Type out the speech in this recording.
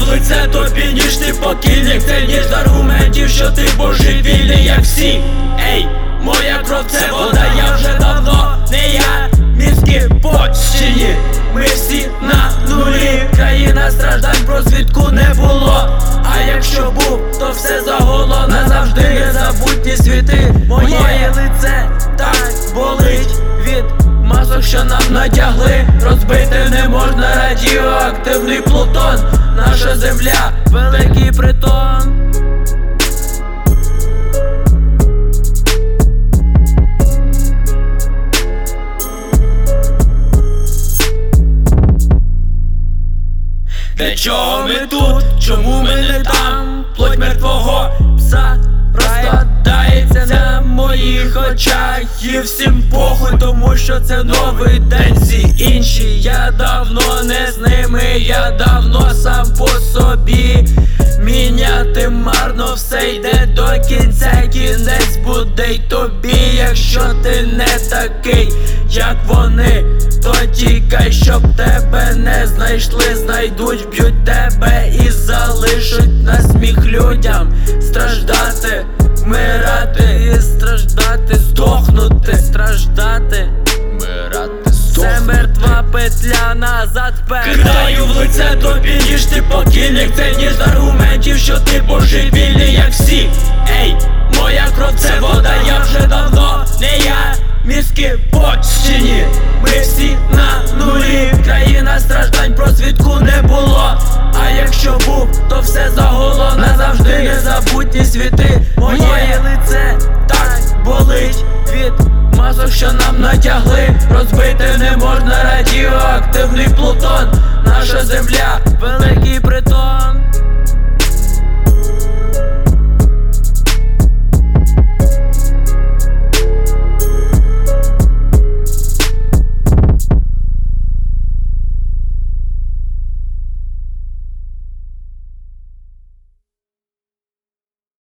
в лице тобі, ніж ти покійник. Це ніж з аргументів, що ти божевільний, як всі. Ей, моя кров це вода, я вже давно не я. Мізки почині, ми всі на нулі. Країна страждань, про звідку не було. А якщо був, то все загуло назавжди. Незабутні світи, моє лице так болить від масок, що нам натягли. Розбити не можна радіоактивний Плутон. Наша земля — великий притон. Для чого ми тут? Чому ми не там? Плоть мертвого пса розкладається на моїх очах. І всім похуй, тому що це новий день. Всі інші, я давно не з ними, я давно сам по собі. Міняти марно, все йде до кінця. Кінець буде й тобі, якщо ти не такий, як вони, то тікай, щоб тебе не знайшли. Знайдуть, вб'ють тебе і залишать на сміх людям. Страждати, вмирати і страждати, здохнути. Страждати, вмирати, здохнути. Це мертва петля назад вперед. Кидаю в лице тобі, ніж ти покійник. Це ніж з аргументів, що ти божевільний, як всі. Ей, моя кров це вода, я вже давно не я. Мізки почині, ми всі на нулі. Країна страждань, про звідку не було. А якщо був, то все загуло назавжди. Незабутні світи, моє лице так болить від масок, що нам натягли. Розбити не можна радіоактивний Плутон. Наша земля — великий